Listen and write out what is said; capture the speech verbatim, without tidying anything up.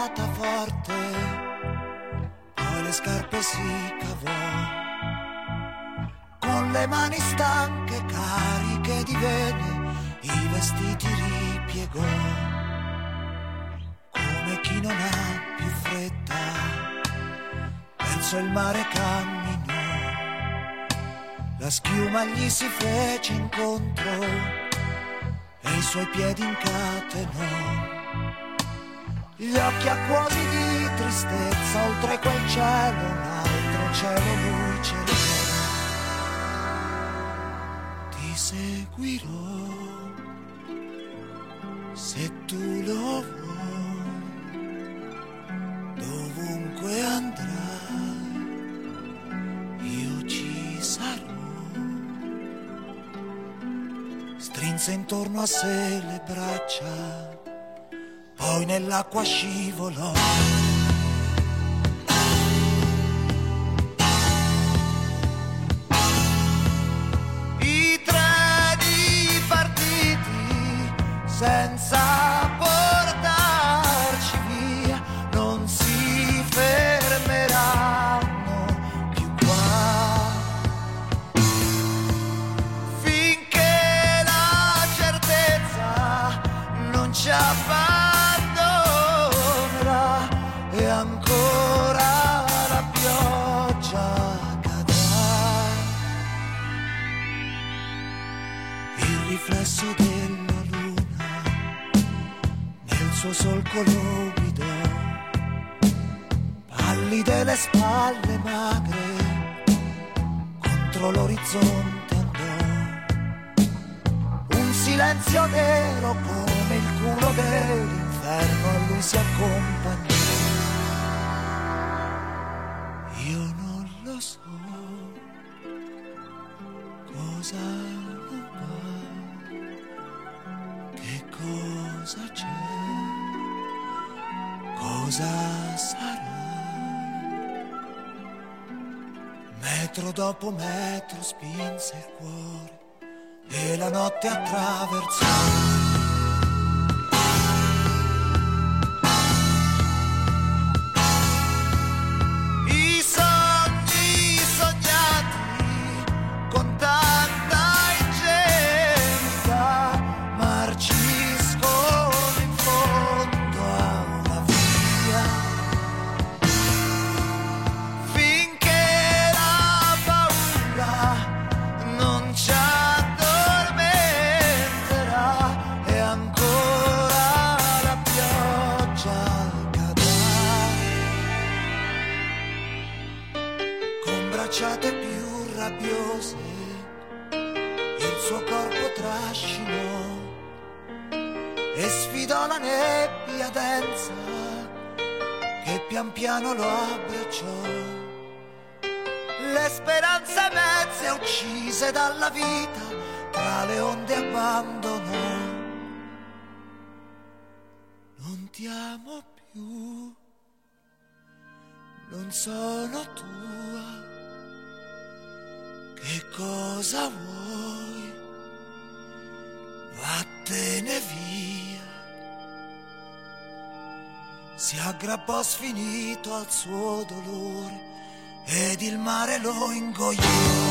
fiata forte, poi le scarpe si cavò, con le mani stanche cariche di vene, i vestiti ripiegò, come chi non ha più fretta, verso il mare camminò, la schiuma gli si fece incontro e i suoi piedi incatenò, gli occhi acquosi di tristezza, oltre quel cielo un altro cielo lui cercò. Ti seguirò se tu lo vuoi, dovunque andrai io ci sarò. Strinse intorno a sé le braccia, poi nell'acqua scivolò. I treni partiti senza portarci via non si fermeranno più qua, finché la certezza non ci abbandonerà e ancora la pioggia cadrà. Il riflesso della luna nel suo solco lo guidò, pallide le spalle magre contro l'orizzonte andò, un silenzio nero come il culo dell'inferno a lui si accompagnò. Io non lo so cosa non va, che cosa c'è, cosa sarà. Metro dopo metro spinse il cuore e la notte attraversò. Più rabbiose il suo corpo trascinò e sfidò la nebbia densa che pian piano lo abbracciò. Le speranze mezze uccise dalla vita tra le onde abbandonò. Non ti amo più, non sono tua. Che cosa vuoi? Vattene via. Si aggrappò sfinito al suo dolore ed il mare lo ingoiò.